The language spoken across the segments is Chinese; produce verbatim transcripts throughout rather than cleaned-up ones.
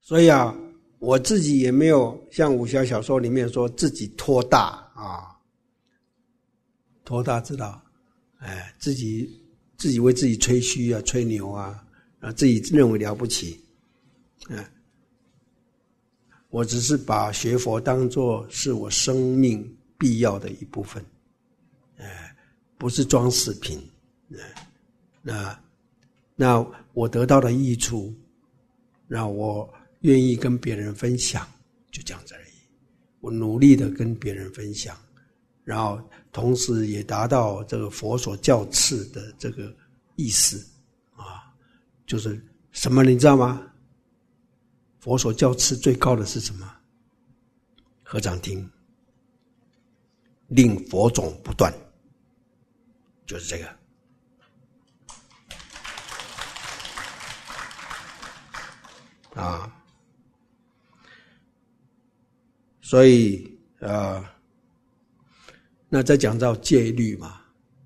所以啊，我自己也没有像武侠小说里面说自己托大啊，托大知道，哎，自己自己为自己吹嘘啊，吹牛啊，啊，自己认为了不起，嗯。我只是把学佛当作是我生命必要的一部分，哎，不是装饰品。那那我得到的益处，那我愿意跟别人分享，就这样子而已。我努力的跟别人分享，然后同时也达到这个佛所教敕的这个意思啊，就是什么你知道吗？佛所教敕最高的是什么？合掌听，令佛种不断，就是这个。啊，所以呃，那再讲到戒律嘛，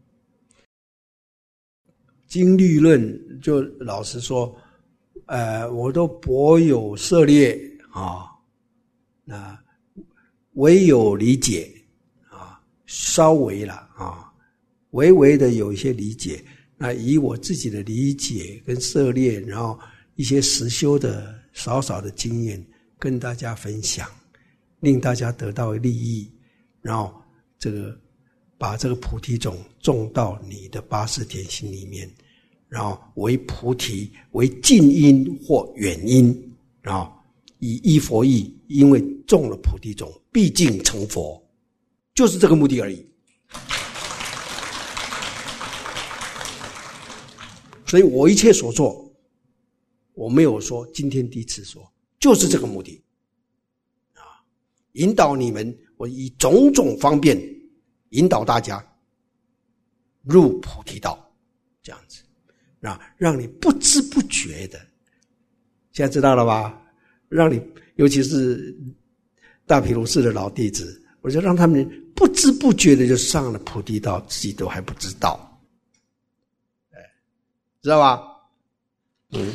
经律论就老实说。呃，我都颇有涉猎啊，那唯有理解啊，稍微了啊，微微的有一些理解。那以我自己的理解跟涉猎，然后一些实修的少少的经验，跟大家分享，令大家得到利益，然后这个把这个菩提种种到你的八识田心里面。然后为菩提，为近因或远因，然后以依佛意，因为种了菩提种，毕竟成佛，就是这个目的而已。所以我一切所做，我没有说今天第一次说，就是这个目的啊，引导你们，我以种种方便引导大家入菩提道，这样子。啊，让你不知不觉的，现在知道了吧？让你，尤其是大毗卢寺的老弟子，我就让他们不知不觉的就上了菩提道，自己都还不知道，哎，知道吧？嗯，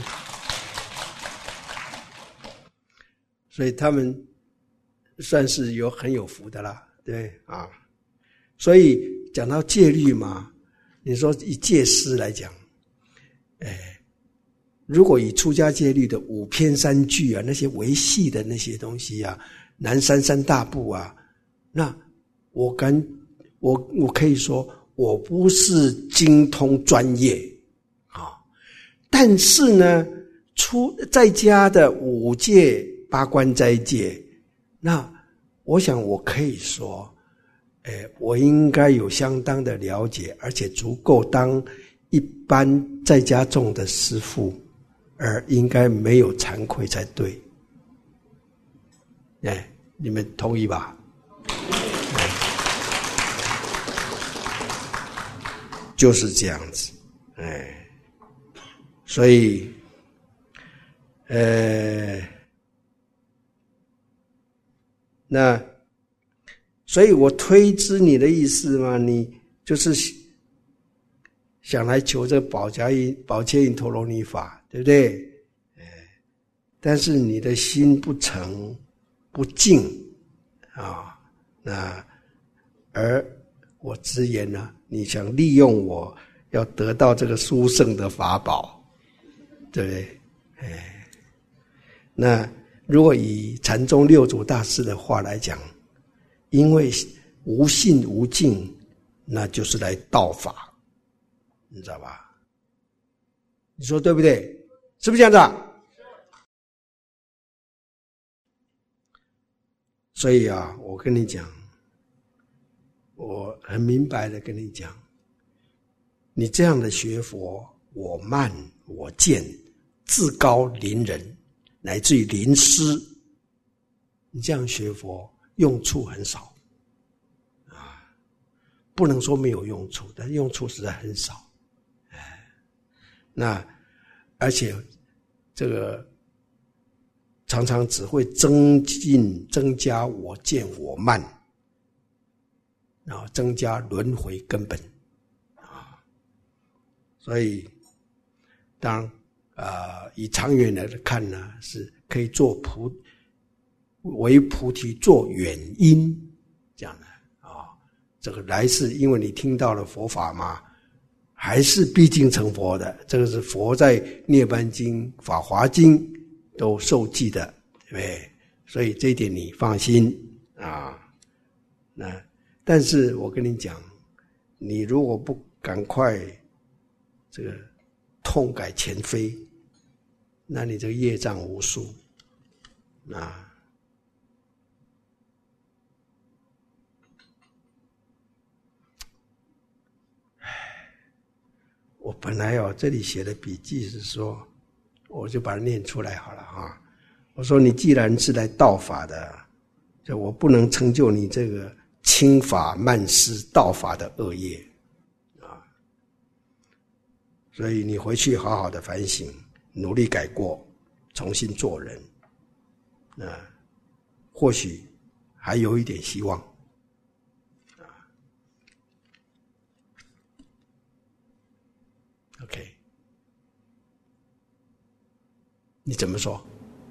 所以他们算是有很有福的啦，对啊。所以讲到戒律嘛，你说以戒师来讲。哎，如果以出家戒律的五篇三句啊，那些维系的那些东西啊，南山三大部啊，那我敢，我我可以说我不是精通专业啊，但是呢，出在家的五戒八关斋戒，那我想我可以说，哎，我应该有相当的了解，而且足够当一般在家种的师父，而应该没有惭愧才对。哎，你们同意吧？就是这样子，哎，所以，呃，那，所以我推知你的意思嘛，你就是想来求这个宝伽印、宝切印陀罗尼法，对不对？哎，但是你的心不诚不净啊，那而我直言呢，你想利用我要得到这个殊胜的法宝，对不对？哎，那如果以禅宗六祖大师的话来讲，因为无信无净，那就是来道法。你知道吧？你说对不对？是不是这样子啊？所以啊，我跟你讲，我很明白的跟你讲，你这样的学佛，我慢我见，自高临人，乃至于临师，你这样学佛用处很少啊，不能说没有用处，但用处实在很少。那而且这个常常只会增进增加我见我慢，然后增加轮回根本啊。所以当呃以长远来看呢，是可以做菩为菩提做原因，这样的啊，这个来世因为你听到了佛法嘛，还是必定成佛的。这个是佛在《涅槃经》《法华经》都受记的，对不对？所以这一点你放心啊。那但是我跟你讲，你如果不赶快这个痛改前非，那你这个业障无数啊。我本来哦，这里写的笔记是说，我就把它念出来好了哈。我说你既然是来道法的，就我不能成就你这个轻法慢施道法的恶业啊，所以你回去好好的反省，努力改过，重新做人啊，或许还有一点希望啊。OK， 你怎么说？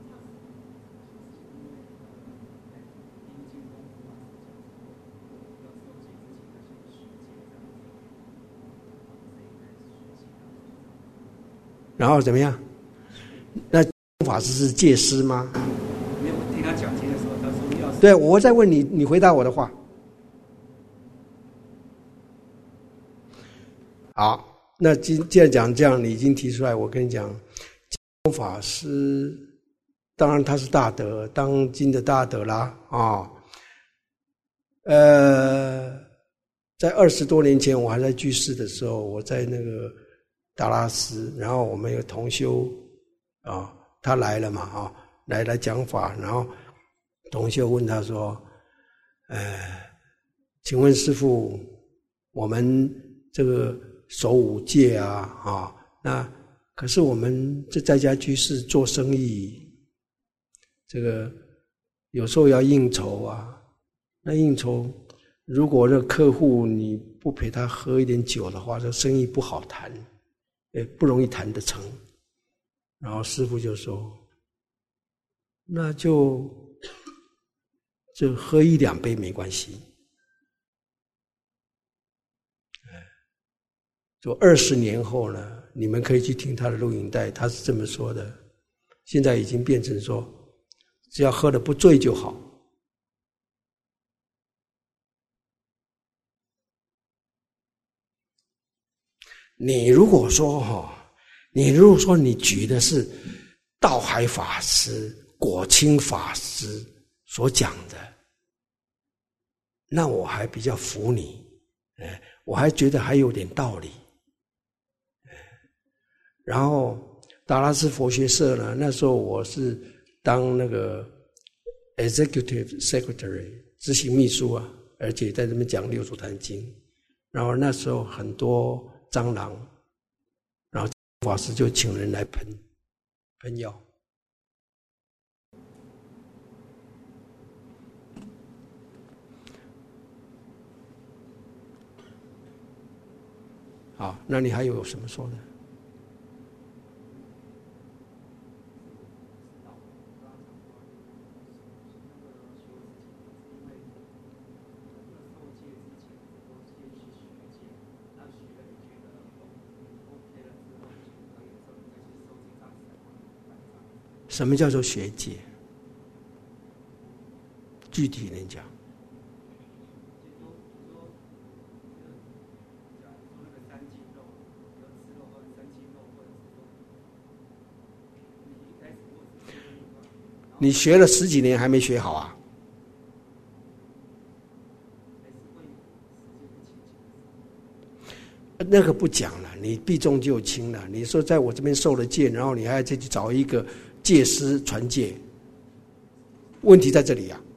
然后怎么样？那法师是戒师吗？ 没有，我听他讲经的时候，他说要。 对，我在问你，你回答我的话。好，那既既然讲这样，你已经提出来，我跟你讲，法师当然他是大德，当今的大德啦啊、哦。呃，在二十多年前，我还在居士的时候，我在那个达拉斯，然后我们有同修啊、哦，他来了嘛啊、哦，来来讲法，然后同修问他说：“呃，请问师父，我们这个守五戒啊啊、哦，那可是我们这在家居士做生意，这个有时候要应酬啊。”那应酬，如果这客户你不陪他喝一点酒的话，这生意不好谈，也不容易谈得成。然后师父就说：“那就就喝一两杯没关系。”就二十年后呢，你们可以去听他的录影带，他是这么说的。现在已经变成说，只要喝得不醉就好。你如果说哈，你如果说你举的是道海法师、果清法师所讲的，那我还比较服你，哎，我还觉得还有点道理。然后达拉斯佛学社呢，那时候我是当那个 executive secretary 执行秘书啊，而且在这边讲六祖坛经。然后那时候很多蟑螂，然后法师就请人来喷喷药。好，那你还有什么说的？什么叫做学戒？具体能讲？你学了十几年还没学好啊？那个不讲了，你避重就轻了。你说在我这边受了戒，然后你还要再去找一个戒师传戒，问题在这里啊。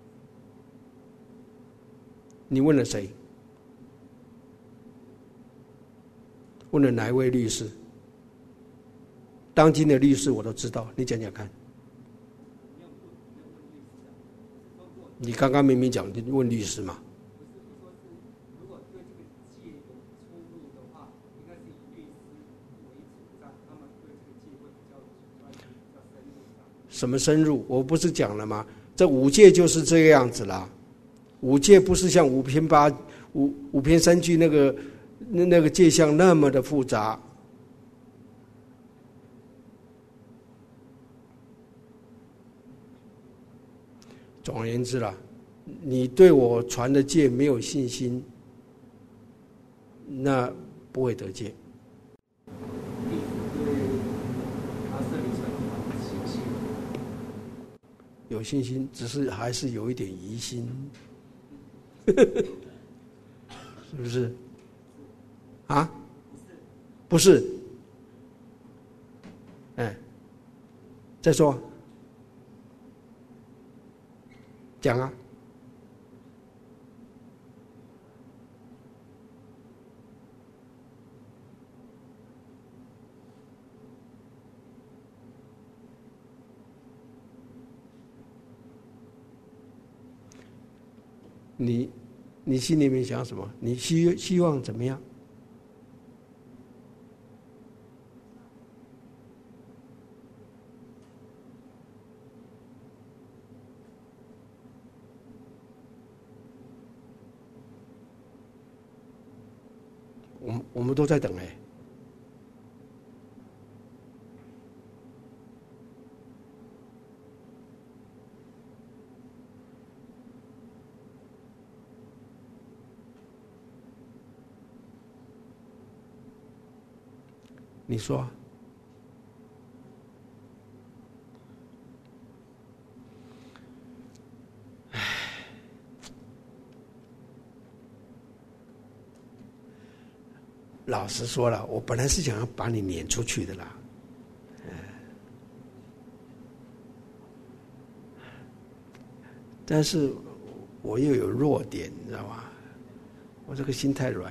你问了谁？ 问了哪一位律师？当今的律师我都知道，你讲讲看。你刚刚明明讲问律师嘛。 如果对这个戒有出入的话，应该是以律师为主张，他们对这个戒会比较专业、比较深入。 什么深入？我不是讲了吗？这五戒就是这个样子啦。五戒不是像五篇八五五篇三句那个那那个戒相那么的复杂。总而言之啦，你对我传的戒没有信心，那不会得戒。 弟子对阿舍利传有信心， 有信心，只是还是有一点疑心，是不是？啊？不是。哎，再说。讲啊！你你心里面想什么？你希希望怎么样？我们我们都在等哎、欸。你说。老实说了，我本来是想要把你撵出去的啦，但是我又有弱点，你知道吗？我这个心太软。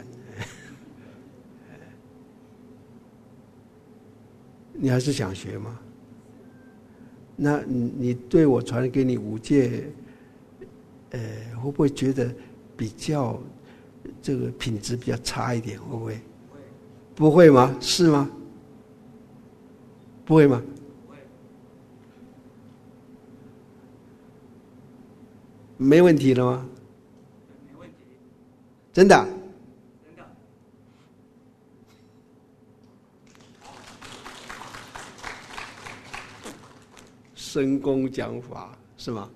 你还是想学吗？那你你对我传给你五戒，呃，会不会觉得比较这个品质比较差一点？会不会？不会吗？是吗？不会吗？ 不会。 没问题了吗？ 没问题。 真的？ 真的。 深功讲法是吗？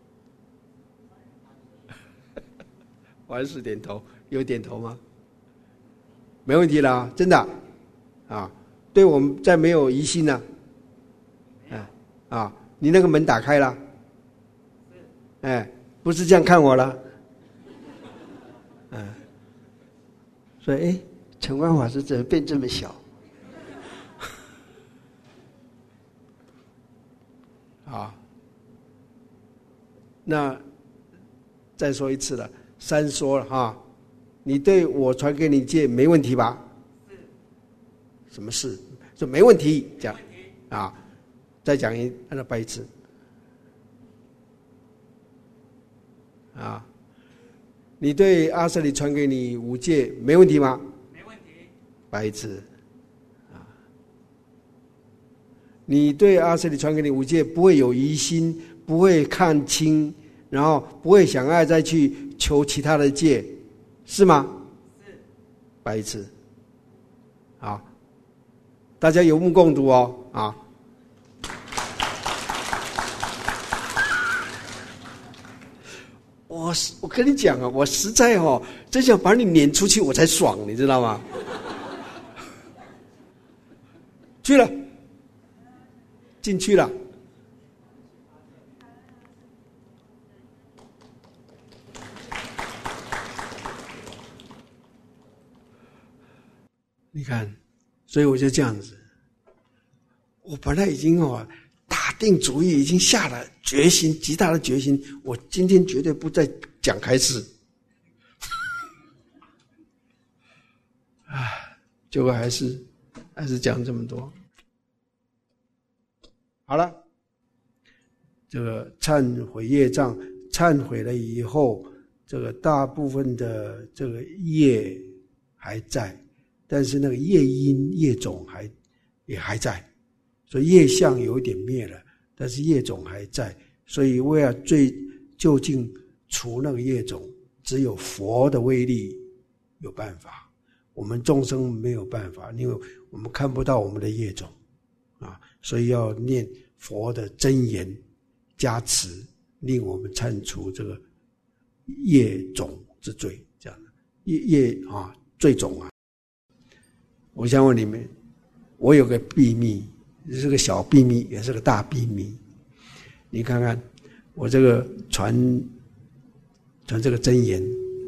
我还是点头，有点头吗？没问题了，真的啊！对我们再没有疑心了，哎啊！你那个门打开了，哎，不是这样看我了，嗯，所以哎，澄光法师怎么变这么小？啊，那再说一次了，三说了哈。你对我传给你戒没问题吧？ 是。 什么事？说没问题，讲啊，再讲一，按照拜一次。啊，你对阿舍利传给你五戒没问题吗？ 没问题。 拜一次。啊，你对阿舍利传给你五戒不会有疑心，不会看清，然后不会想要再去求其他的戒。是吗？ 是。 拜一次。好，大家有目共睹哦，啊。我我跟你讲啊，我实在哦，真想把你撵出去，我才爽，你知道吗？去了，进去了。你看，所以我就这样子。我本来已经哦打定主意，已经下了决心，极大的决心，我今天绝对不再讲开示。啊， 结果还是还是讲这么多。好了，这个忏悔业障，忏悔了以后，这个大部分的这个业还在，但是那个业因业种还也还在，所以业相有一点灭了，但是业种还在，所以为了最究竟除那个业种，只有佛的威力有办法，我们众生没有办法，因为我们看不到我们的业种啊，所以要念佛的真言加持，令我们忏除这个业种之罪，这样的业业啊罪种啊。我想问你们，我有个秘密，是个小秘密，也是个大秘密。你看看我这个传传这个真言，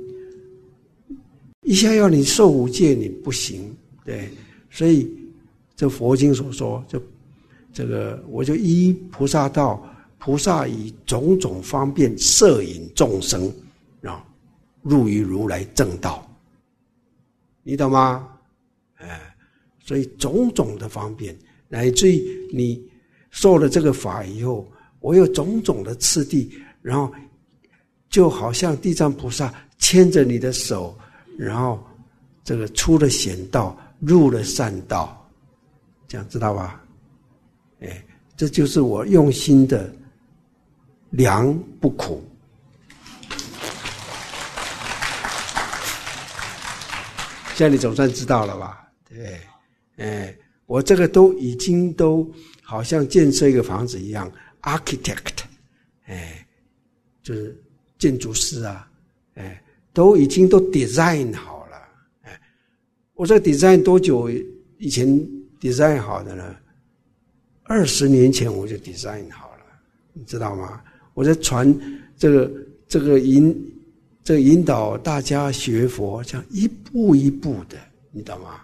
一下要你受五戒，你不行，对，所以这佛经所说，就这个我就依菩萨道，菩萨以种种方便摄引众生啊，入于如来正道，你懂吗？哎，所以种种的方便，乃至于你受了这个法以后，我有种种的次第，然后就好像地藏菩萨牵着你的手，然后这个出了险道，入了善道，这样知道吧？哎，这就是我用心的良不苦。现在你总算知道了吧？对，哎，我这个都已经都好像建设一个房子一样 ，architect， 哎，就是建筑师啊，哎，都已经都 design 好了，哎，我这个 design 多久以前 design 好的呢？二十年前我就 design 好了，你知道吗？我在传这个这个引这个引导大家学佛，这样一步一步的，你懂吗？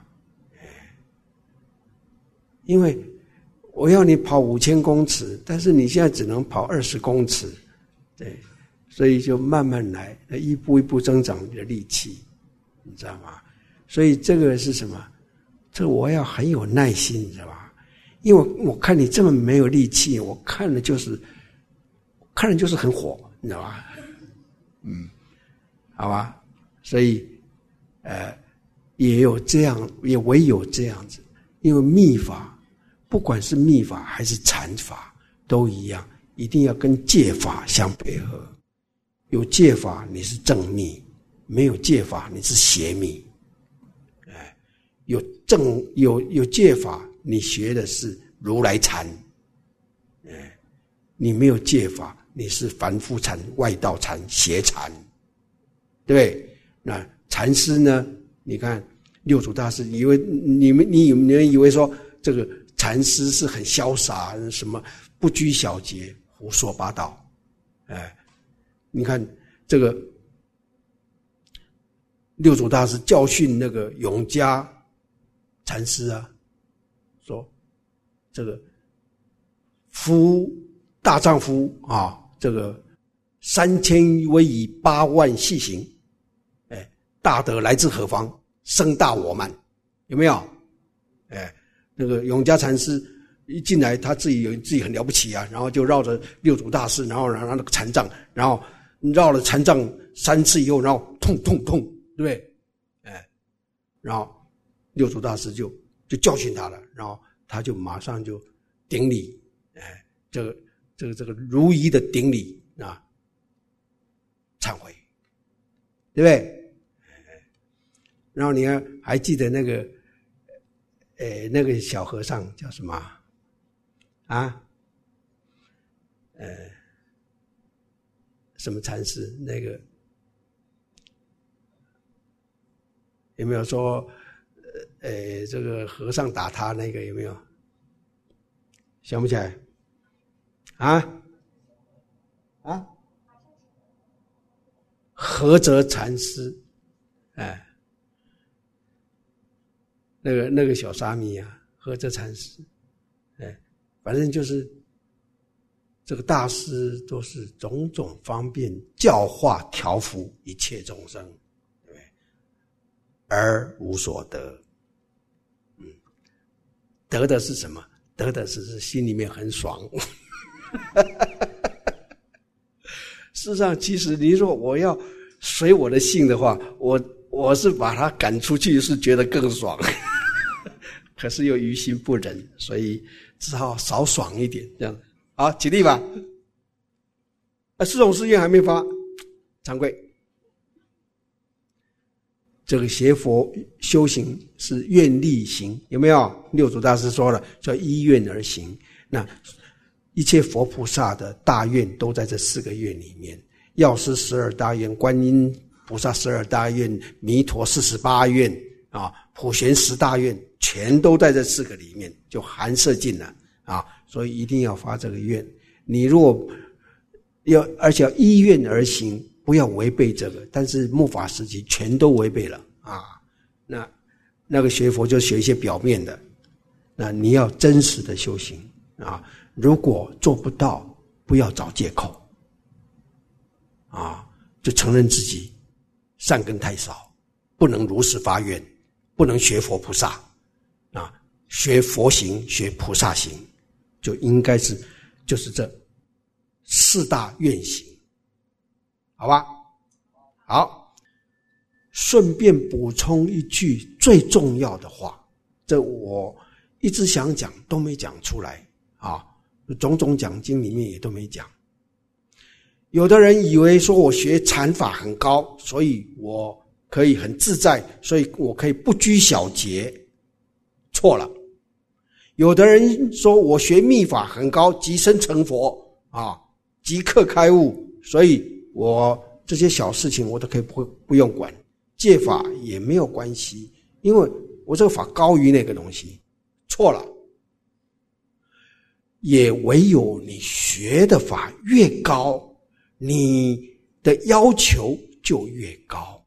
因为我要你跑五千公尺，但是你现在只能跑二十公尺，对，所以就慢慢来，一步一步增长你的力气，你知道吗？所以这个是什么？这个我要很有耐心，你知道吧？因为我看你这么没有力气，我看了就是看了就是很火，你知道吧？嗯，好吧，所以呃也有这样，也唯有这样子，因为密法，不管是密法还是禅法都一样，一定要跟戒法相配合。有戒法你是正密，没有戒法你是邪密。哎，有正有有戒法，你学的是如来禅，哎，你没有戒法，你是凡夫禅、外道禅、邪禅，对不对？那禅师呢？你看六祖大师，以为你们你们以为说这个禅师是很潇洒，什么不拘小节，胡说八道。哎，你看这个六祖大师教训那个永嘉禅师啊，说这个夫大丈夫啊，这个三千威仪八万细行，哎，大德来自何方？生大我慢，有没有？哎，那个永嘉禅师一进来，他自己有自己很了不起啊，然后就绕着六祖大师，然后然后那个禅杖，然后绕了禅杖三次以后，然后痛痛痛，对不对？哎，然后六祖大师就就教训他了，然后他就马上就顶礼，哎，这个这个这个如仪的顶礼啊，忏悔，对不对？然后你看，还记得那个，呃，那个小和尚叫什么啊？呃，什么禅师？那个有没有说，呃，这个和尚打他那个有没有？想不起来？啊？啊？菏泽禅师，哎。那个那个小沙弥啊，菏泽禅师，哎，反正就是这个大师都是种种方便教化调伏一切众生，对不对？而无所得， 得的是什么？得的是是心里面很爽。事实上，其实你说我要随我的性的话，我我是把他赶出去，是觉得更爽。可是又于心不忍，所以只好少爽一点，这样。好，起立吧。啊，四种誓愿还没发，惭愧。这个学佛修行是愿力行，有没有？六祖大师说了，叫依愿而行。那一切佛菩萨的大愿都在这四个愿里面，药师十二大愿，观音菩萨十二大愿，弥陀四十八愿啊，普贤十大愿，全都在这四个里面，就含摄进了啊。所以一定要发这个愿。你如果要，而且要依愿而行，不要违背这个。但是末法时期全都违背了啊。那那个学佛就学一些表面的，那你要真实的修行啊。如果做不到，不要找借口啊，就承认自己善根太少，不能如实发愿，不能学佛菩萨啊，学佛行，学菩萨行，就应该是就是这四大愿行，好吧？好，顺便补充一句最重要的话，这我一直想讲都没讲出来啊，种种讲经里面也都没讲。有的人以为说我学禅法很高，所以我可以很自在，所以我可以不拘小节，错了。有的人说我学密法很高，即身成佛啊，即刻开悟，所以我这些小事情我都可以不不用管，戒法也没有关系，因为我这个法高于那个东西，错了。也唯有你学的法越高，你的要求就越高。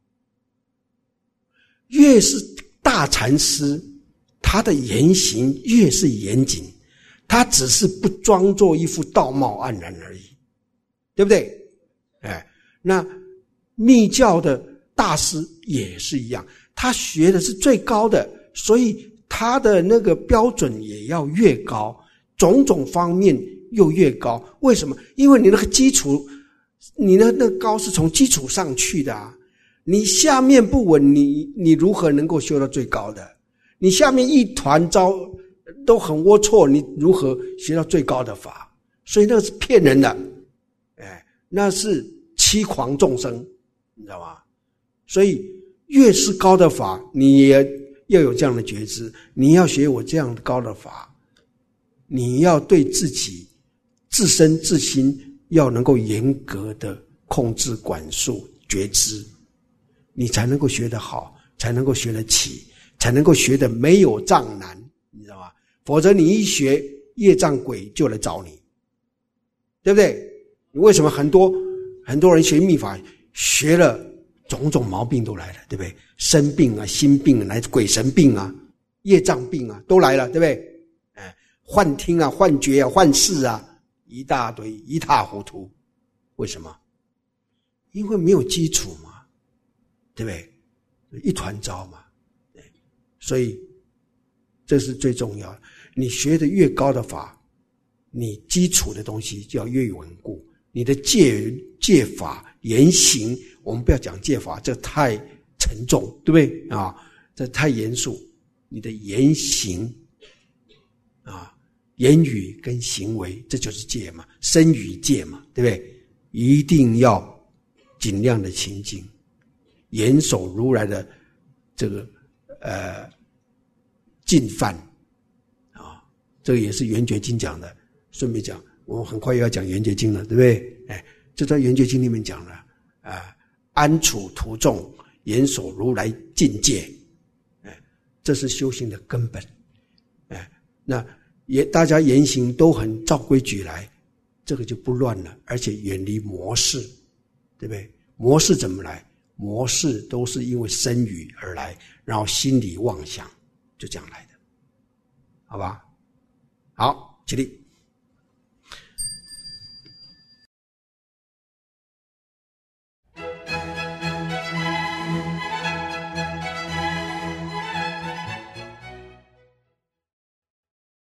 越是大禅师，他的言行越是严谨，他只是不装作一副道貌岸然而已，对不对？哎，那密教的大师也是一样，他学的是最高的，所以他的那个标准也要越高，种种方面又越高。为什么？因为你那个基础，你那那个高是从基础上去的啊。你下面不稳，你你如何能够修到最高的？你下面一团糟都很龌龊，你如何学到最高的法？所以那个是骗人的，哎，那是欺狂众生，你知道吗？所以越是高的法，你也要有这样的觉知。你要学我这样高的法，你要对自己自身自心要能够严格的控制管束觉知，你才能够学得好，才能够学得起，才能够学得没有障难，你知道吗？否则你一学，业障鬼就来找你，对不对？你为什么很多很多人学密法，学了种种毛病都来了，对不对？生病啊，心病啊，乃至鬼神病啊，业障病啊，都来了，对不对？哎，幻听啊，幻觉啊，幻视啊，一大堆，一塌糊涂。为什么？因为没有基础嘛，对不对？一团糟嘛。所以这是最重要的。你学的越高的法，你基础的东西就要越稳固。你的戒戒法言行，我们不要讲戒法，这太沉重，对不对啊？这太严肃。你的言行啊，言语跟行为，这就是戒嘛，身语戒嘛，对不对？一定要尽量的清净，严守如来的这个呃禁犯啊，这个也是圆觉经讲的。顺便讲，我们很快又要讲圆觉经了，对不对？哎，这在圆觉经里面讲了啊，安处徒众，严守如来禁戒，哎，这是修行的根本。哎，那也大家言行都很照规矩来，这个就不乱了，而且远离模式，对不对？模式怎么来？模式都是因为身语而来，然后心理妄想，就这样来的，好吧？好，起立。